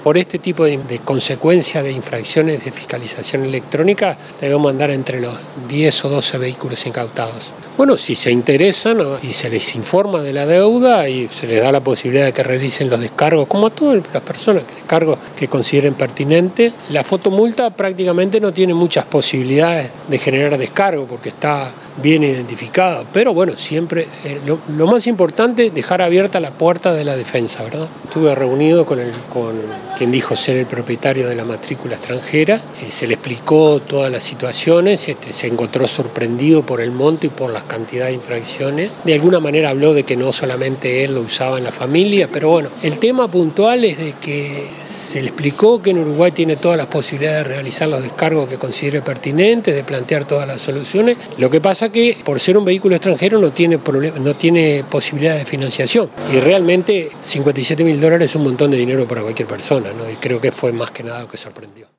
Por este tipo de consecuencias de infracciones de fiscalización electrónica debemos andar entre los 10 o 12 vehículos incautados. Bueno, si se interesan y se les informa de la deuda y se les da la posibilidad de que realicen los descargos, como a todas las personas, descargos que consideren pertinente, la fotomulta prácticamente no tiene muchas posibilidades de generar descargo porque está bien identificada, pero bueno, siempre lo más importante es dejar abierta la puerta de la defensa, ¿verdad? Estuve reunido con quien dijo ser el propietario de la matrícula extranjera, se le explicó todas las situaciones, se encontró sorprendido por el monto y por las cantidades de infracciones. De alguna manera habló de que no solamente él lo usaba en la familia, pero bueno, el tema puntual es de que se le explicó que en Uruguay tiene todas las posibilidades de realizar los descargos que considere pertinentes, de plantear todas las soluciones. Lo que pasa que por ser un vehículo extranjero no tiene posibilidad de financiación y realmente $57.000 es un montón de dinero para cualquier persona, ¿no? Y creo que fue más que nada lo que sorprendió.